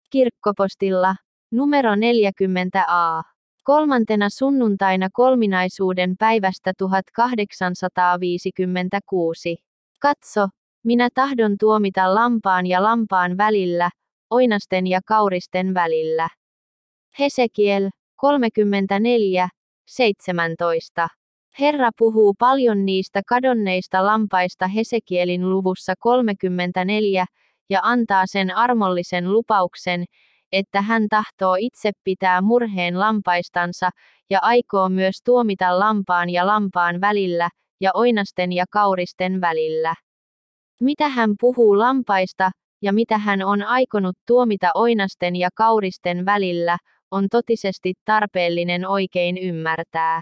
Kirkkopostilla, numero 40A. 3. sunnuntaina kolminaisuuden päivästä 1856. Katso, minä tahdon tuomita lampaan ja lampaan välillä, oinasten ja kauristen välillä. Hesekiel, 34:17. Herra puhuu paljon niistä kadonneista lampaista Hesekielin luvussa 34, ja antaa sen armollisen lupauksen, että hän tahtoo itse pitää murheen lampaistansa, ja aikoo myös tuomita lampaan ja lampaan välillä, ja oinasten ja kauristen välillä. Mitä hän puhuu lampaista, ja mitä hän on aikonut tuomita oinasten ja kauristen välillä, on totisesti tarpeellinen oikein ymmärtää.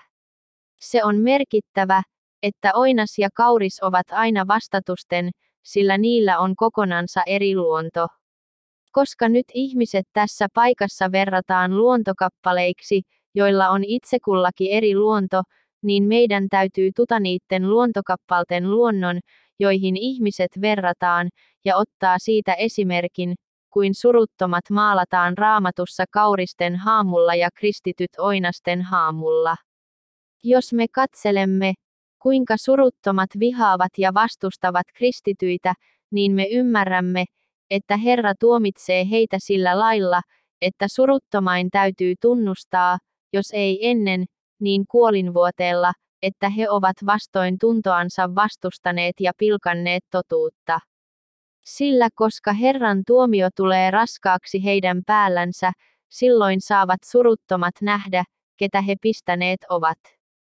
Se on merkittävä, että oinas ja kauris ovat aina vastatusten, sillä niillä on kokonansa eri luonto. Koska nyt ihmiset tässä paikassa verrataan luontokappaleiksi, joilla on itse kullakin eri luonto, niin meidän täytyy niitten luontokappalten luonnon, joihin ihmiset verrataan, ja ottaa siitä esimerkin, kuin suruttomat maalataan Raamatussa kauristen haamulla ja kristityt oinasten haamulla. Jos me katselemme, kuinka suruttomat vihaavat ja vastustavat kristityitä, niin me ymmärrämme, että Herra tuomitsee heitä sillä lailla, että suruttomain täytyy tunnustaa, jos ei ennen, niin kuolinvuoteella, että he ovat vastoin tuntoansa vastustaneet ja pilkanneet totuutta. Sillä koska Herran tuomio tulee raskaaksi heidän päällänsä, silloin saavat suruttomat nähdä, ketä he pistäneet ovat.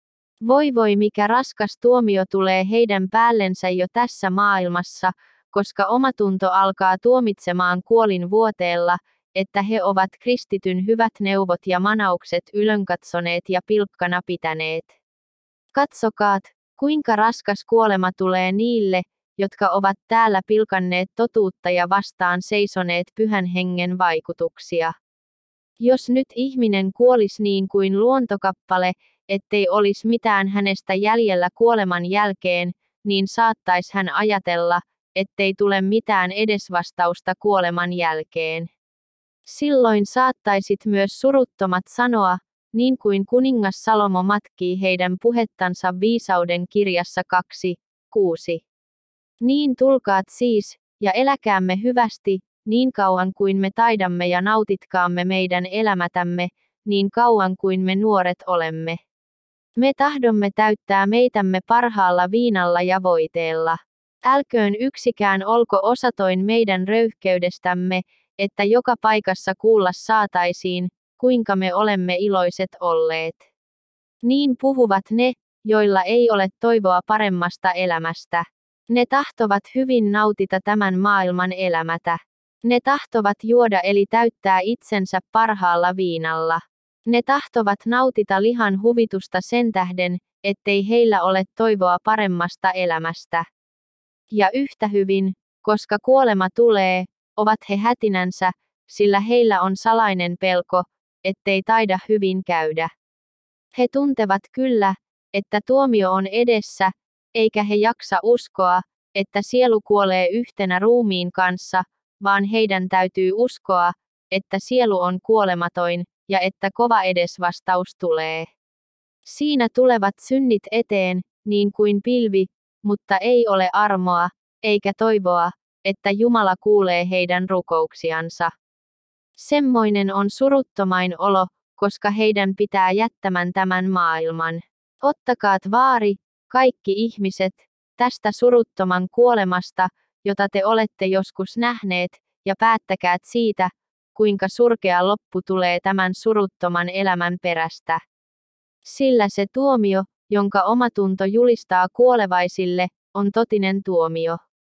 Voi voi mikä raskas tuomio tulee heidän päällensä jo tässä maailmassa, koska omatunto alkaa tuomitsemaan kuolinvuoteella, että he ovat kristityn hyvät neuvot ja manaukset ylenkatsoneet ja pilkkana pitäneet. Katsokaat, kuinka raskas kuolema tulee niille, jotka ovat täällä pilkanneet totuutta ja vastaan seisoneet Pyhän Hengen vaikutuksia. Jos nyt ihminen kuolisi niin kuin luontokappale, ettei olisi mitään hänestä jäljellä kuoleman jälkeen, niin saattaisi hän ajatella, ettei tule mitään edesvastausta kuoleman jälkeen. Silloin saattaisit myös suruttomat sanoa, niin kuin kuningas Salomo matkii heidän puhettansa viisauden kirjassa 2:6. Niin tulkaat siis, ja eläkäämme hyvästi, niin kauan kuin me taidamme ja nautitkaamme meidän elämätämme, niin kauan kuin me nuoret olemme. Me tahdomme täyttää meitämme parhaalla viinalla ja voiteella. Älköön yksikään olko osatoin meidän röyhkeydestämme, että joka paikassa kuulla saataisiin, kuinka me olemme iloiset olleet. Niin puhuvat ne, joilla ei ole toivoa paremmasta elämästä. Ne tahtovat hyvin nautita tämän maailman elämätä. Ne tahtovat juoda eli täyttää itsensä parhaalla viinalla. Ne tahtovat nautita lihan huvitusta sen tähden, ettei heillä ole toivoa paremmasta elämästä. Ja yhtä hyvin, koska kuolema tulee, ovat he hätinänsä, sillä heillä on salainen pelko, ettei taida hyvin käydä. He tuntevat kyllä, että tuomio on edessä, eikä he jaksa uskoa, että sielu kuolee yhtenä ruumiin kanssa, vaan heidän täytyy uskoa, että sielu on kuolematon, ja että kova edesvastaus tulee. Siinä tulevat synnit eteen, niin kuin pilvi, mutta ei ole armoa, eikä toivoa, että Jumala kuulee heidän rukouksiansa. Semmoinen on suruttomain olo, koska heidän pitää jättämän tämän maailman. Ottakaat vaari, kaikki ihmiset, tästä suruttoman kuolemasta, jota te olette joskus nähneet, ja päättäkäät siitä, kuinka surkea loppu tulee tämän suruttoman elämän perästä. Sillä se tuomio, jonka omatunto julistaa kuolevaisille, on totinen tuomio.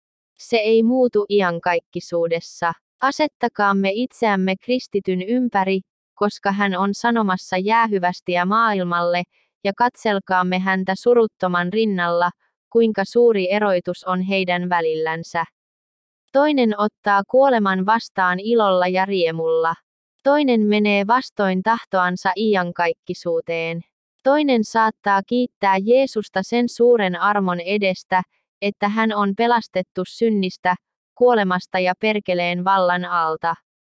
Se ei muutu iankaikkisuudessa. Asettakaamme itseämme kristityn ympäri, koska hän on sanomassa jäähyvästiä maailmalle, ja katselkaamme häntä suruttoman rinnalla, kuinka suuri eroitus on heidän välillänsä. Toinen ottaa kuoleman vastaan ilolla ja riemulla. Toinen menee vastoin tahtoansa iankaikkisuuteen. Toinen saattaa kiittää Jeesusta sen suuren armon edestä, että hän on pelastettu synnistä, kuolemasta ja perkeleen vallan alta.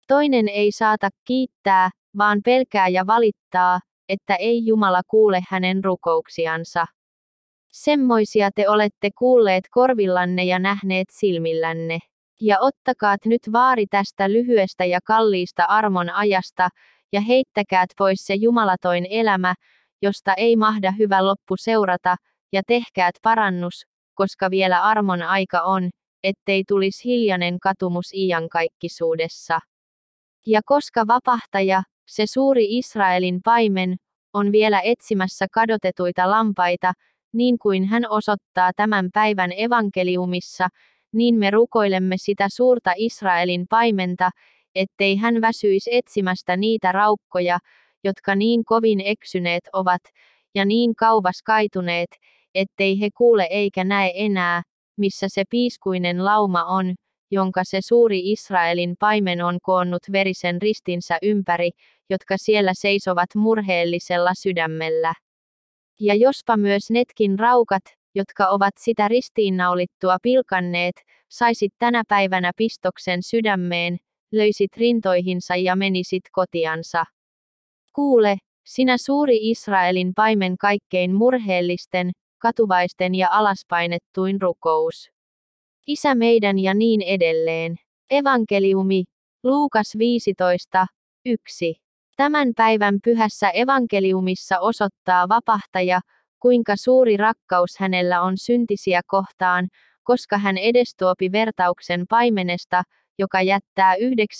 Toinen ei saata kiittää, vaan pelkää ja valittaa, että ei Jumala kuule hänen rukouksiansa. Semmoisia te olette kuulleet korvillanne ja nähneet silmillänne. Ja ottakaat nyt vaari tästä lyhyestä ja kalliista armon ajasta, ja heittäkäät pois se jumalatoin elämä, josta ei mahda hyvä loppu seurata, ja tehkäät parannus, koska vielä armon aika on, ettei tulisi hiljainen katumus iankaikkisuudessa. Ja koska vapahtaja, se suuri Israelin paimen, on vielä etsimässä kadotetuita lampaita, niin kuin hän osoittaa tämän päivän evankeliumissa, niin me rukoilemme sitä suurta Israelin paimenta, ettei hän väsyisi etsimästä niitä raukkoja, jotka niin kovin eksyneet ovat, ja niin kauas kaituneet, ettei he kuule eikä näe enää, missä se piiskuinen lauma on, jonka se suuri Israelin paimen on koonnut verisen ristinsä ympäri, jotka siellä seisovat murheellisella sydämellä. Ja jospa myös netkin raukat, jotka ovat sitä ristiinnaulittua pilkanneet, saisit tänä päivänä pistoksen sydämeen, löisit rintoihinsa ja menisit kotiansa. Kuule, sinä suuri Israelin paimen kaikkein murheellisten, katuvaisten ja alaspainettuin rukous. Isä meidän ja niin edelleen. Evankeliumi, Luukas 15, 1. Tämän päivän pyhässä evankeliumissa osoittaa vapahtaja, kuinka suuri rakkaus hänellä on syntisiä kohtaan, koska hän edestuopi vertauksen paimenesta, joka jättää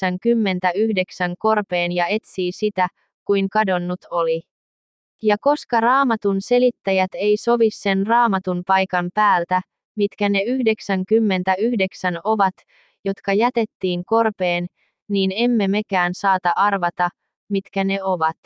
99 korpeen ja etsii sitä, kuin kadonnut oli. Ja koska raamatun selittäjät ei sovi sen raamatun paikan päältä, mitkä ne 99 ovat, jotka jätettiin korpeen, niin emme mekään saata arvata, mitkä ne ovat.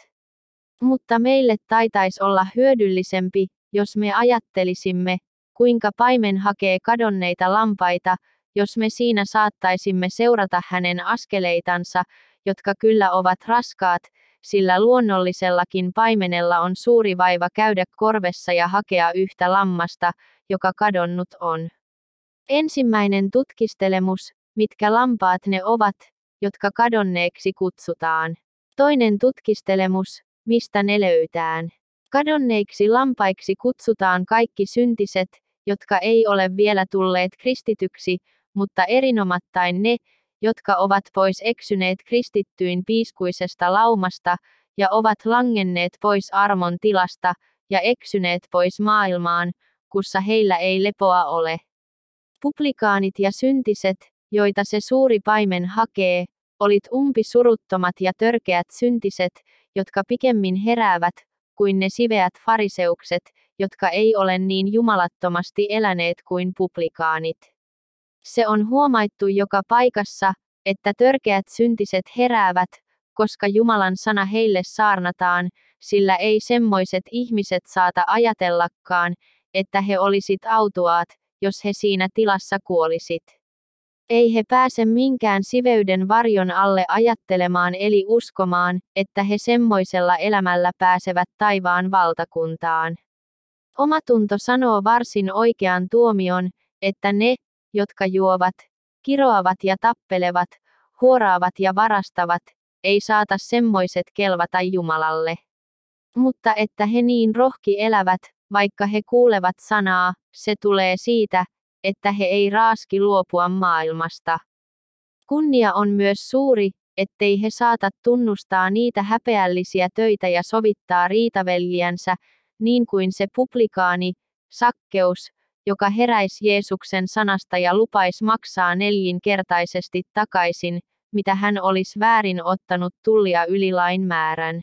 Mutta meille taitaisi olla hyödyllisempi, jos me ajattelisimme, kuinka paimen hakee kadonneita lampaita, jos me siinä saattaisimme seurata hänen askeleitansa, jotka kyllä ovat raskaat, sillä luonnollisellakin paimenella on suuri vaiva käydä korvessa ja hakea yhtä lammasta, joka kadonnut on. Ensimmäinen tutkistelemus, mitkä lampaat ne ovat, jotka kadonneeksi kutsutaan. Toinen tutkistelemus, mistä ne löytään. Kadonneiksi lampaiksi kutsutaan kaikki syntiset, jotka ei ole vielä tulleet kristityksi, mutta erinomattain ne, jotka ovat pois eksyneet kristittyyn piiskuisesta laumasta, ja ovat langenneet pois armon tilasta, ja eksyneet pois maailmaan, kussa heillä ei lepoa ole. Publikaanit ja syntiset, joita se suuri paimen hakee, olit umpisuruttomat ja törkeät syntiset, jotka pikemmin heräävät, kuin ne siveät fariseukset, jotka ei ole niin jumalattomasti eläneet kuin publikaanit. Se on huomattu joka paikassa, että törkeät syntiset heräävät, koska Jumalan sana heille saarnataan, sillä ei semmoiset ihmiset saata ajatellakaan, että he olisit autuaat, jos he siinä tilassa kuolisit. Ei he pääse minkään siveyden varjon alle ajattelemaan eli uskomaan, että he semmoisella elämällä pääsevät taivaan valtakuntaan. Omatunto sanoo varsin oikean tuomion, että ne, jotka juovat, kiroavat ja tappelevat, huoraavat ja varastavat, ei saata semmoiset kelvata Jumalalle. Mutta että he niin rohki elävät, vaikka he kuulevat sanaa, se tulee siitä, että he ei raaski luopua maailmasta. Kunnia on myös suuri, ettei he saata tunnustaa niitä häpeällisiä töitä ja sovittaa riitaveljiänsä, niin kuin se publikaani, Sakkeus, joka heräisi Jeesuksen sanasta ja lupaisi maksaa neljinkertaisesti takaisin, mitä hän olisi väärin ottanut tullia yli lain määrän.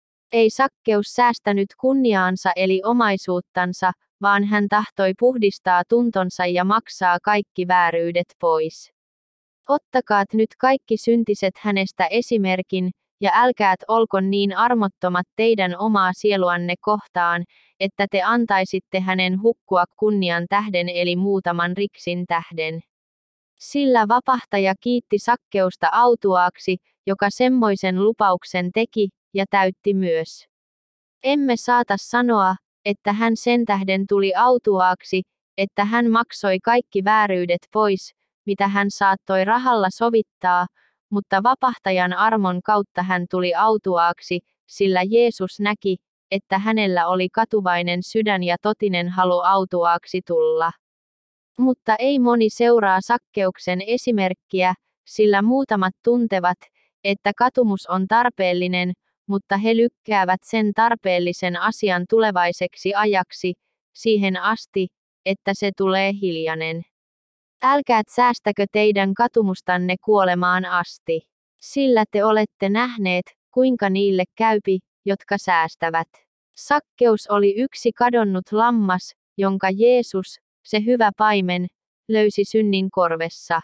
Ei Sakkeus säästänyt kunniaansa eli omaisuuttansa, vaan hän tahtoi puhdistaa tuntonsa ja maksaa kaikki vääryydet pois. Ottakaat nyt kaikki syntiset hänestä esimerkin, ja älkäät olko niin armottomat teidän omaa sieluanne kohtaan, että te antaisitte hänen hukkua kunnian tähden eli muutaman riksin tähden. Sillä vapahtaja kiitti Sakkeusta autuaaksi, joka semmoisen lupauksen teki, ja täytti myös. Emme saata sanoa, että hän sen tähden tuli autuaaksi, että hän maksoi kaikki vääryydet pois, mitä hän saattoi rahalla sovittaa, mutta vapahtajan armon kautta hän tuli autuaaksi, sillä Jeesus näki, että hänellä oli katuvainen sydän ja totinen halu autuaaksi tulla. Mutta ei moni seuraa Sakkeuksen esimerkkiä, sillä muutamat tuntevat, että katumus on tarpeellinen, mutta he lykkäävät sen tarpeellisen asian tulevaiseksi ajaksi, siihen asti, että se tulee hiljainen. Älkää säästäkö teidän katumustanne kuolemaan asti, sillä te olette nähneet, kuinka niille käypi, jotka säästävät. Sakkeus oli yksi kadonnut lammas, jonka Jeesus, se hyvä paimen, löysi synnin korvessa.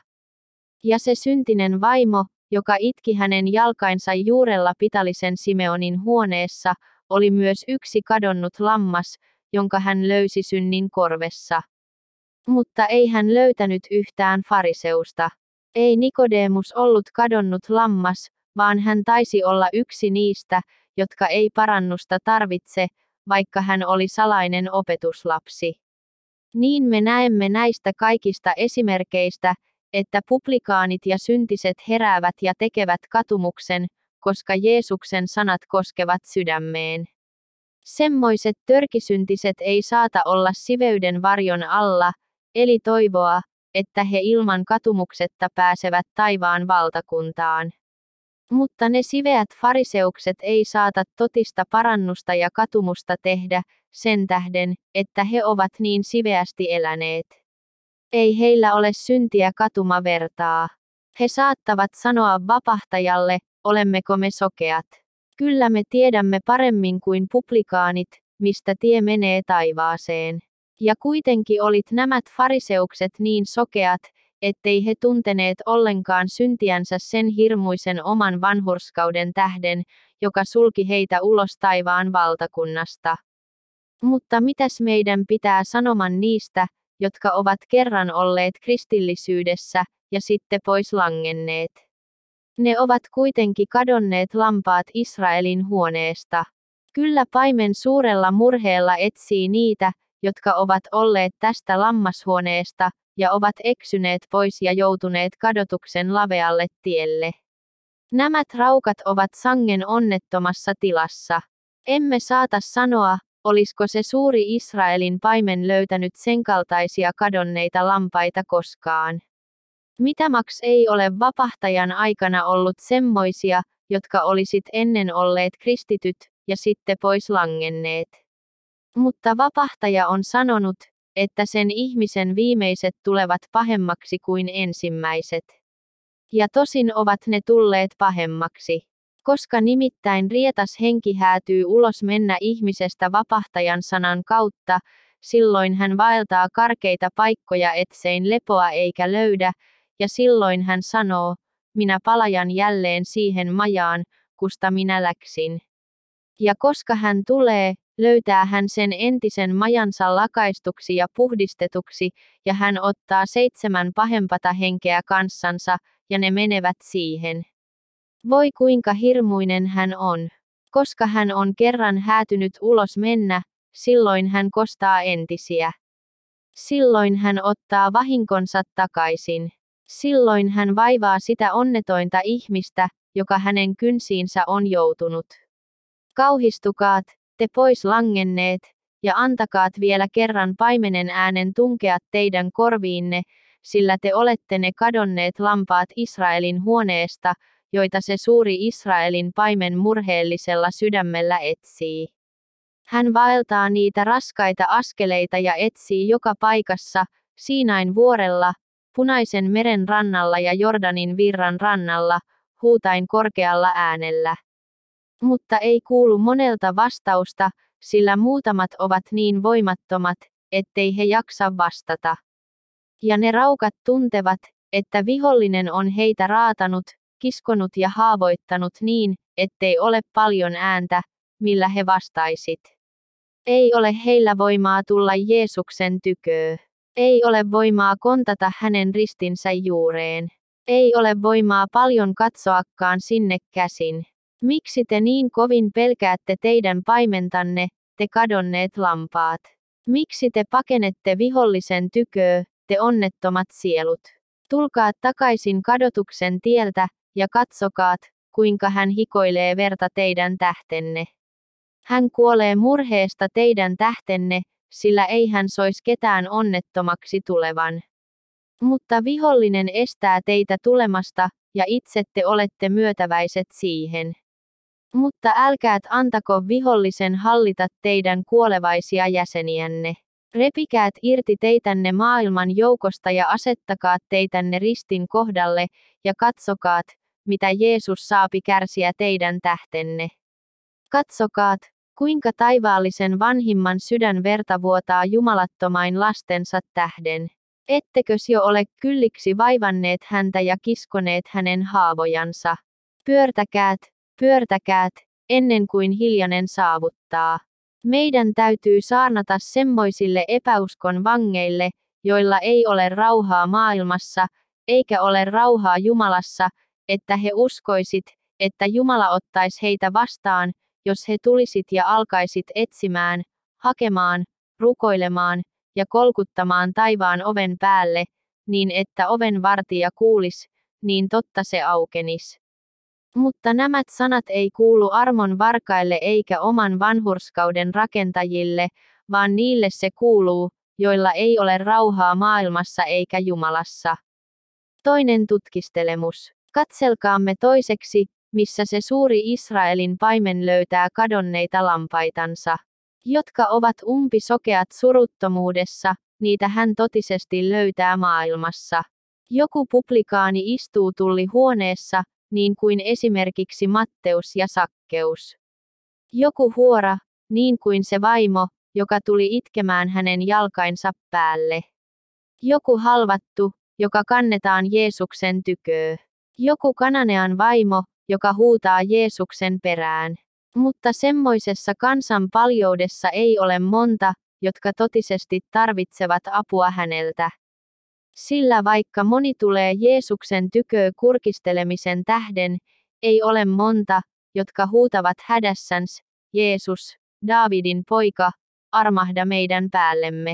Ja se syntinen vaimo, joka itki hänen jalkainsa juurella Pitalisen Simeonin huoneessa, oli myös yksi kadonnut lammas, jonka hän löysi synnin korvessa. Mutta ei hän löytänyt yhtään fariseusta. Ei Nikodemus ollut kadonnut lammas, vaan hän taisi olla yksi niistä, jotka ei parannusta tarvitse, vaikka hän oli salainen opetuslapsi. Niin me näemme näistä kaikista esimerkeistä, että publikaanit ja syntiset heräävät ja tekevät katumuksen, koska Jeesuksen sanat koskevat sydämeen. Semmoiset törkisyntiset ei saata olla siveyden varjon alla, eli toivoa, että he ilman katumuksetta pääsevät taivaan valtakuntaan. Mutta ne siveät fariseukset ei saata totista parannusta ja katumusta tehdä, sen tähden, että he ovat niin siveästi eläneet. Ei heillä ole syntiä katuma vertaa. He saattavat sanoa vapahtajalle, olemmeko me sokeat. Kyllä me tiedämme paremmin kuin publikaanit, mistä tie menee taivaaseen. Ja kuitenkin olit nämä fariseukset niin sokeat, ettei he tunteneet ollenkaan syntiänsä sen hirmuisen oman vanhurskauden tähden, joka sulki heitä ulos taivaan valtakunnasta. Mutta mitäs meidän pitää sanoman niistä, jotka ovat kerran olleet kristillisyydessä, ja sitten pois langenneet? Ne ovat kuitenkin kadonneet lampaat Israelin huoneesta. Kyllä paimen suurella murheella etsii niitä, jotka ovat olleet tästä lammashuoneesta, ja ovat eksyneet pois ja joutuneet kadotuksen lavealle tielle. Nämä raukat ovat sangen onnettomassa tilassa. Emme saata sanoa, olisiko se suuri Israelin paimen löytänyt sen kaltaisia kadonneita lampaita koskaan. Mitä maks ei ole vapahtajan aikana ollut semmoisia, jotka olisit ennen olleet kristityt, ja sitten pois langenneet. Mutta vapahtaja on sanonut, että sen ihmisen viimeiset tulevat pahemmaksi kuin ensimmäiset. Ja tosin ovat ne tulleet pahemmaksi. Koska nimittäin rietas henki häätyy ulos mennä ihmisestä vapahtajan sanan kautta, silloin hän vaeltaa karkeita paikkoja etsein lepoa eikä löydä, ja silloin hän sanoo, minä palajan jälleen siihen majaan, kusta minä läksin. Ja koska hän tulee, löytää hän sen entisen majansa lakaistuksi ja puhdistetuksi, ja hän ottaa 7 pahempata henkeä kanssansa, ja ne menevät siihen. Voi kuinka hirmuinen hän on. Koska hän on kerran häätynyt ulos mennä, silloin hän kostaa entisiä. Silloin hän ottaa vahinkonsa takaisin. Silloin hän vaivaa sitä onnetointa ihmistä, joka hänen kynsiinsä on joutunut. Kauhistukaat, te pois langenneet, ja antakaat vielä kerran paimenen äänen tunkea teidän korviinne, sillä te olette ne kadonneet lampaat Israelin huoneesta, joita se suuri Israelin paimen murheellisella sydämellä etsii. Hän vaeltaa niitä raskaita askeleita ja etsii joka paikassa, Siinain vuorella, Punaisen meren rannalla ja Jordanin virran rannalla, huutain korkealla äänellä. Mutta ei kuulu monelta vastausta, sillä muutamat ovat niin voimattomat, ettei he jaksa vastata. Ja ne raukat tuntevat, että vihollinen on heitä raatanut, kiskonut ja haavoittanut niin, ettei ole paljon ääntä, millä he vastaisit. Ei ole heillä voimaa tulla Jeesuksen tyköö. Ei ole voimaa kontata hänen ristinsä juureen. Ei ole voimaa paljon katsoakaan sinne käsin. Miksi te niin kovin pelkäätte teidän paimentanne, te kadonneet lampaat? Miksi te pakenette vihollisen tyköö, te onnettomat sielut? Tulkaa takaisin kadotuksen tieltä, ja katsokaat, kuinka hän hikoilee verta teidän tähtenne. Hän kuolee murheesta teidän tähtenne, sillä ei hän sois ketään onnettomaksi tulevan. Mutta vihollinen estää teitä tulemasta, ja itse te olette myötäväiset siihen. Mutta älkäät antako vihollisen hallita teidän kuolevaisia jäseniänne. Repikäät irti teitänne maailman joukosta ja asettakaat teitänne ristin kohdalle, ja katsokaat, mitä Jeesus saapi kärsiä teidän tähtenne. Katsokaat, kuinka taivaallisen vanhimman sydän verta vuotaa jumalattomain lastensa tähden. Ettekös jo ole kylliksi vaivanneet häntä ja kiskoneet hänen haavojansa? Pyörtäkäät, pyörtäkäät, ennen kuin hiljainen saavuttaa. Meidän täytyy saarnata semmoisille epäuskon vangeille, joilla ei ole rauhaa maailmassa, eikä ole rauhaa Jumalassa, että he uskoisit, että Jumala ottaisi heitä vastaan, jos he tulisit ja alkaisit etsimään, hakemaan, rukoilemaan ja kolkuttamaan taivaan oven päälle, niin että oven vartija kuulis, niin totta se aukenis. Mutta nämä sanat ei kuulu armon varkaille eikä oman vanhurskauden rakentajille, vaan niille se kuuluu, joilla ei ole rauhaa maailmassa eikä Jumalassa. Toinen tutkistelemus. Katselkaamme toiseksi, missä se suuri Israelin paimen löytää kadonneita lampaitansa, jotka ovat umpisokeat suruttomuudessa, niitä hän totisesti löytää maailmassa. Joku publikaani istuu tullihuoneessa, niin kuin esimerkiksi Matteus ja Sakkeus. Joku huora, niin kuin se vaimo, joka tuli itkemään hänen jalkainsa päälle. Joku halvattu, joka kannetaan Jeesuksen tyköö. Joku Kananean vaimo, joka huutaa Jeesuksen perään. Mutta semmoisessa kansan paljoudessa ei ole monta, jotka totisesti tarvitsevat apua häneltä. Sillä vaikka moni tulee Jeesuksen tyköö kurkistelemisen tähden, ei ole monta, jotka huutavat hädässäns, Jeesus, Daavidin poika, armahda meidän päällemme.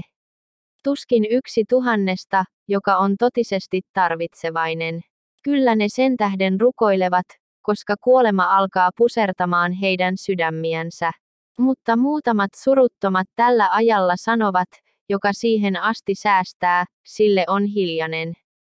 Tuskin 1,000, joka on totisesti tarvitsevainen. Kyllä ne sen tähden rukoilevat, koska kuolema alkaa pusertamaan heidän sydämiänsä. Mutta muutamat suruttomat tällä ajalla sanovat, joka siihen asti säästää, sille on hiljainen.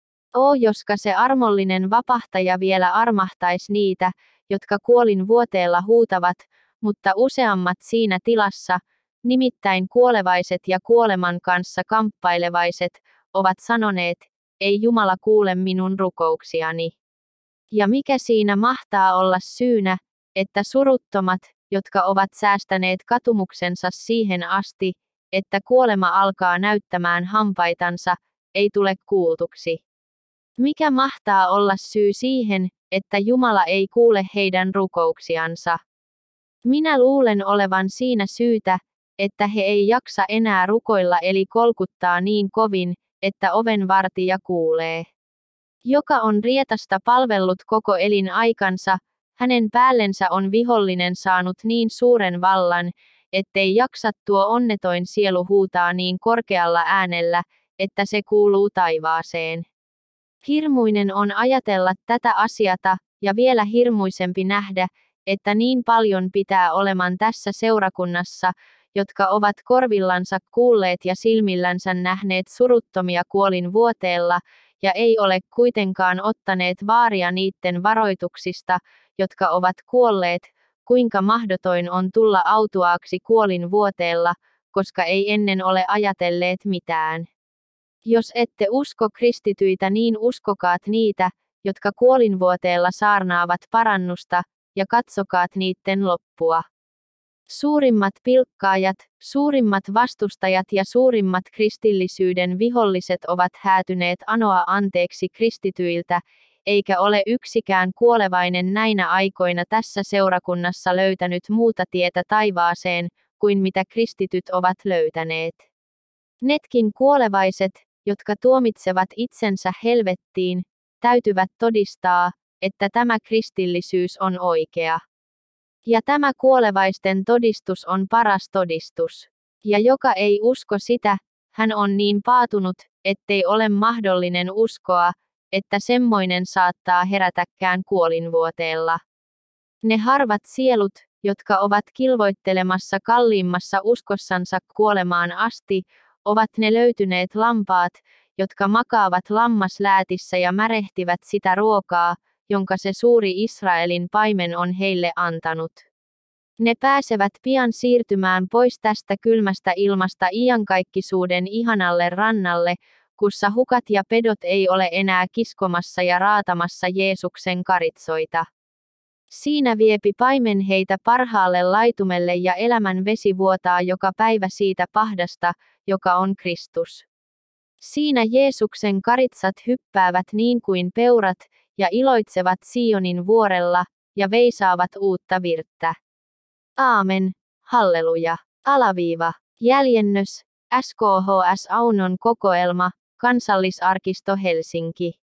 Joska se armollinen vapahtaja vielä armahtaisi niitä, jotka kuolin vuoteella huutavat, mutta useammat siinä tilassa, nimittäin kuolevaiset ja kuoleman kanssa kamppailevaiset, ovat sanoneet, ei Jumala kuule minun rukouksiani. Ja mikä siinä mahtaa olla syynä, että suruttomat, jotka ovat säästäneet katumuksensa siihen asti, että kuolema alkaa näyttämään hampaitansa, ei tule kuultuksi. Mikä mahtaa olla syy siihen, että Jumala ei kuule heidän rukouksiansa? Minä luulen olevan siinä syytä, että he ei jaksa enää rukoilla eli kolkuttaa niin kovin, että ovenvartija kuulee. Joka on rietasta palvellut koko elinaikansa, hänen päällensä on vihollinen saanut niin suuren vallan, ettei jaksa tuo onnetoin sielu huutaa niin korkealla äänellä, että se kuuluu taivaaseen. Hirmuinen on ajatella tätä asiata, ja vielä hirmuisempi nähdä, että niin paljon pitää oleman tässä seurakunnassa, jotka ovat korvillansa kuulleet ja silmillänsä nähneet suruttomia kuolin vuoteella, ja ei ole kuitenkaan ottaneet vaaria niiden varoituksista, jotka ovat kuolleet, kuinka mahdotoin on tulla autuaaksi kuolin vuoteella, koska ei ennen ole ajatelleet mitään. Jos ette usko kristityitä, niin uskokaat niitä, jotka kuolinvuoteella saarnaavat parannusta, ja katsokaat niitten loppua. Suurimmat pilkkaajat, suurimmat vastustajat ja suurimmat kristillisyyden viholliset ovat häätyneet anoa anteeksi kristityiltä, eikä ole yksikään kuolevainen näinä aikoina tässä seurakunnassa löytänyt muuta tietä taivaaseen, kuin mitä kristityt ovat löytäneet. Netkin kuolevaiset, jotka tuomitsevat itsensä helvettiin, täytyvät todistaa, että tämä kristillisyys on oikea. Ja tämä kuolevaisten todistus on paras todistus. Ja joka ei usko sitä, hän on niin paatunut, ettei ole mahdollinen uskoa, että semmoinen saattaa herätäkään kuolinvuoteella. Ne harvat sielut, jotka ovat kilvoittelemassa kalliimmassa uskossansa kuolemaan asti, ovat ne löytyneet lampaat, jotka makaavat lammasläätissä ja märehtivät sitä ruokaa, jonka se suuri Israelin paimen on heille antanut. Ne pääsevät pian siirtymään pois tästä kylmästä ilmasta iankaikkisuuden ihanalle rannalle, kussa hukat ja pedot ei ole enää kiskomassa ja raatamassa Jeesuksen karitsoita. Siinä viepi paimen heitä parhaalle laitumelle ja elämän vesi vuotaa joka päivä siitä pahdasta, joka on Kristus. Siinä Jeesuksen karitsat hyppäävät niin kuin peurat, ja iloitsevat Sionin vuorella, ja veisaavat uutta virttä. Aamen, halleluja. Jäljennös, SKHS Aunon kokoelma, Kansallisarkisto Helsinki.